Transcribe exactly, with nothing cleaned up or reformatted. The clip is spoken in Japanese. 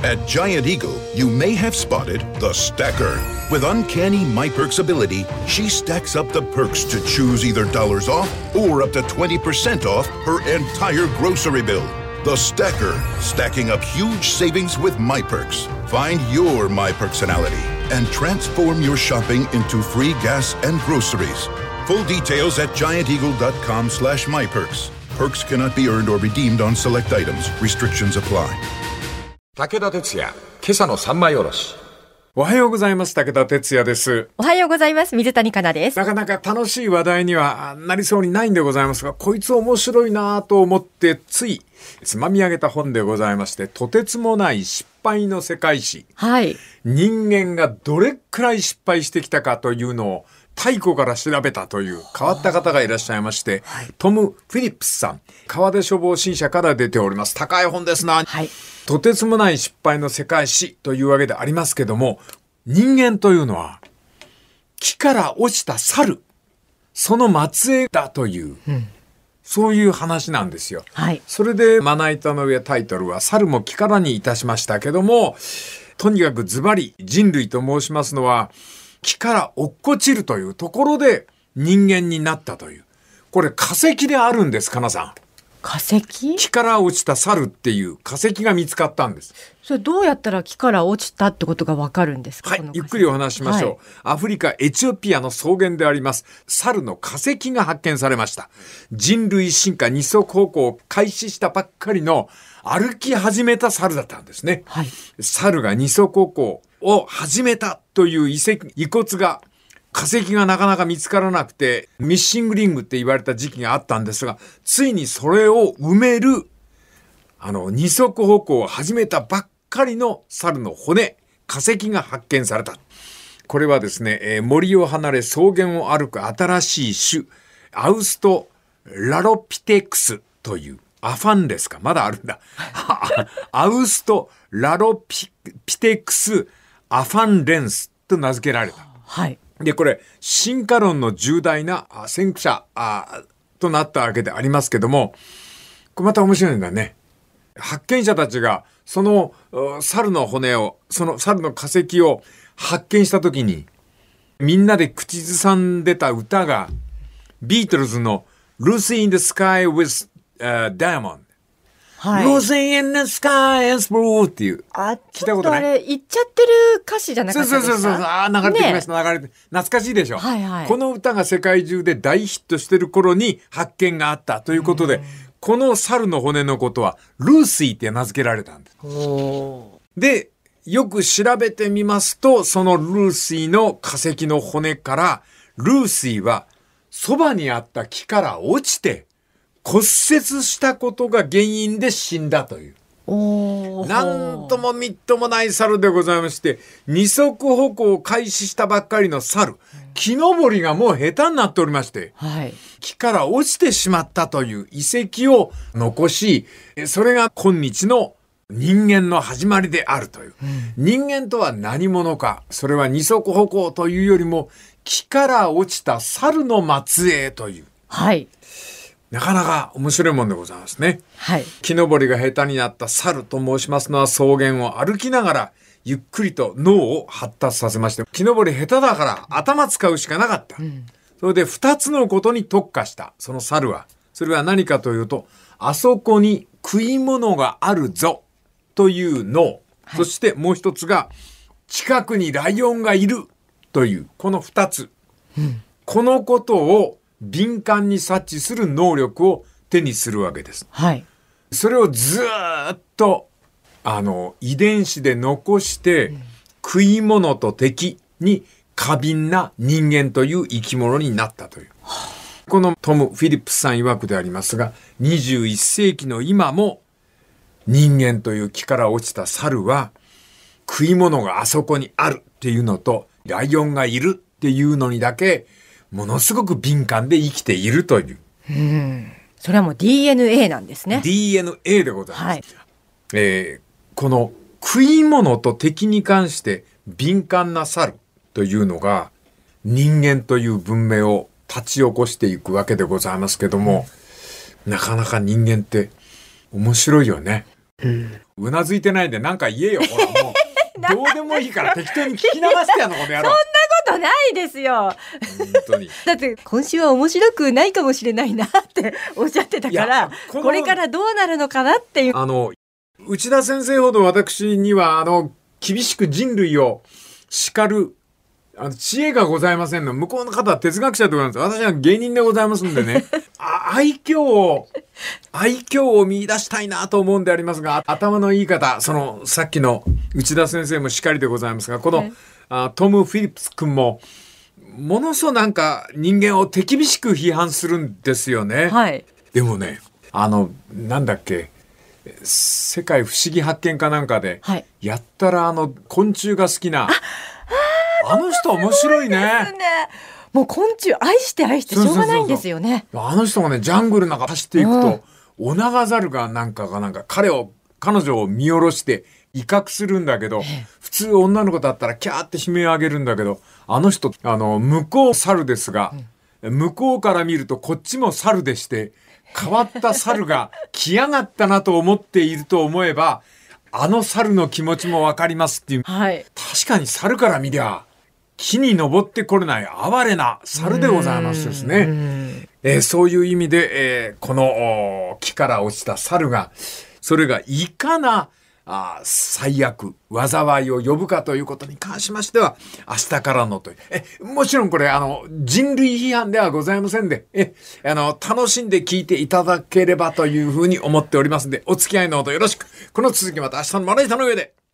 At Giant Eagle, you may have spotted the Stacker. With uncanny MyPerks ability, she stacks up the perks to choose either dollars off or up to twenty percent off her entire grocery bill. The Stacker, stacking up huge savings with MyPerks. Find your MyPerksonality and transform your shopping into free gas and groceries. Full details at gianteagle.com slash MyPerks. Perks cannot be earned or redeemed on select items. Restrictions apply. 武田鉄矢、今朝の三枚おろし。 おはようございます。武田鉄矢です。 おはようございます。水谷香奈です。 なかなか楽しい話題にはなりそうにないんでございますが、こいつ面白いなと思ってついつまみ上げた本でございまして、とてつもない失敗の世界史。 はい。 人間がどれくらい失敗してきたかというのを太古から調べたという変わった方がいらっしゃいまして、はい、トム・フィリップスさん、川出処方新社から出ております。高い本ですな。 はい。 とてつもない失敗の世界史というわけでありますけども、人間というのは木から落ちた猿、その末裔だという、うん、そういう話なんですよ。 はい。 それでまな板の上タイトルは猿も木からにいたしましたけども、とにかくズバリ人類と申しますのは木から落っこちるというところで人間になったという、これ化石であるんです。かなさん、 化石？ 木から落ちた猿っていう化石が見つかったんです。 それどうやったら木から落ちたってことがわかるんですか？ はい、ゆっくりお話しましょう、はい、アフリカエチオピアの草原であります猿の化石が発見されました。人類進化二足歩行を開始したばっかりの歩き始めた猿だったんですね、 はい、 猿が二足歩行を始めたという遺跡、遺骨が化石がなかなか見つからなくてミッシングリングって言われた時期があったんですが、ついにそれを埋めるあの二足歩行を始めたばっかりの猿の骨、化石が発見された。これはですね、えー、森を離れ草原を歩く新しい種アウストラロピテクスという、アファンですか、まだあるんだアウストラロピ、ピテクスアファンレンスと名付けられた。 はい。 で、これ進化論の重大な先駆者となったわけでありますけども、これまた面白いんだね。発見者たちがその猿の骨を、その猿の化石を発見したときに、みんなで口ずさんでた歌がビートルズの Lucy in the Sky with、uh, Diamond、はい、Lucy in the Sky is Blue っていう。 あ、ちょっとあれ言っちゃってる歌詞じゃなかったですか？ そうそうそうそう、あ、流れてきました、ね、流れて、懐かしいでしょ、 はいはい、 この歌が世界中で大ヒットしてる頃に発見があったということで、この猿の骨のことはルーシーって名付けられたんです。で、よく調べてみますと、そのルーシーの化石の骨から、ルーシーはそばにあった木から落ちて骨折したことが原因で死んだという。 お、 なんともみっともない猿でございまして、二足歩行を開始したばっかりの猿、木登りがもう下手になっておりまして、 はい、 木から落ちてしまったという遺跡を残し、それが今日の人間の始まりであるという、うん、人間とは何者か、それは二足歩行というよりも木から落ちた猿の末裔という、 はい、 なかなか面白いもんでございますね、 はい、 木登りが下手になった猿と申しますのは、草原を歩きながらゆっくりと脳を発達させまして、木登り下手だから頭使うしかなかった、うん、それで二つのことに特化したその猿は、それは何かというと、あそこに食い物があるぞという脳、はい、そしてもう一つが近くにライオンがいるという、この二つ、うん、このことを敏感に察知する能力を手にするわけです、 はい、 それをずっとあの遺伝子で残して、うん、食い物と敵に過敏な人間という生き物になったという、はあ、このトム・フィリップスさん曰くでありますが、にじゅういっせいきの今も人間という木から落ちた猿は食い物があそこにあるっていうのとライオンがいるっていうのにだけものすごく敏感で生きているという、 うん、それはもう ディーエヌエー なんですね。 ディーエヌエー でございます、 はい、 えー、この食い物と敵に関して敏感な猿というのが人間という文明を立ち起こしていくわけでございますけども、うん、なかなか人間って面白いよね。 うなずいてないでなんか言えよ。ほらもうどうでもいいから適当に聞き流してやんのこの野郎。 そんなことないですよ。 本当に。 だって今週は面白くないかもしれないなっておっしゃってたからこ、 これからどうなるのかなっていう。 あの内田先生ほど私にはあの厳しく人類を叱るあの知恵がございませんの。向こうの方は哲学者でございます。私は芸人でございますんでね。あ愛嬌を愛嬌を見出したいなと思うんでありますが、頭のいい方、そのさっきの内田先生もしかりでございますが、この、はい、あトム・フィリップス君もものすごくなんか人間を手厳しく批判するんですよね。 はい、 でもね、あのなんだっけ、世界不思議発見かなんかで、はい、やったらあの昆虫が好きな あ, あの人面白いね。 もう昆虫愛して愛してしょうがないんですよね。 そうそうそうそう、あの人がねジャングルの中走っていくと、うん、オナガザルがなんかがなんか彼を彼女を見下ろして威嚇するんだけど、普通女の子だったらキャーって悲鳴を上げるんだけど、あの人あの向こう猿ですが、うん、向こうから見るとこっちも猿でして、変わった猿が来やがったなと思っていると思えば、あの猿の気持ちもわかりますっていう、 はい、 確かに猿から見りゃ木に登ってこれない哀れな猿でございますですね。えー、そういう意味で、えー、この木から落ちた猿が、それがいかなあ最悪災いを呼ぶかということに関しましては、明日からのという、えもちろんこれあの人類批判ではございませんで、えあの楽しんで聞いていただければというふうに思っておりますので、お付き合いのほどよろしく。この続きまた明日のまな板の上で。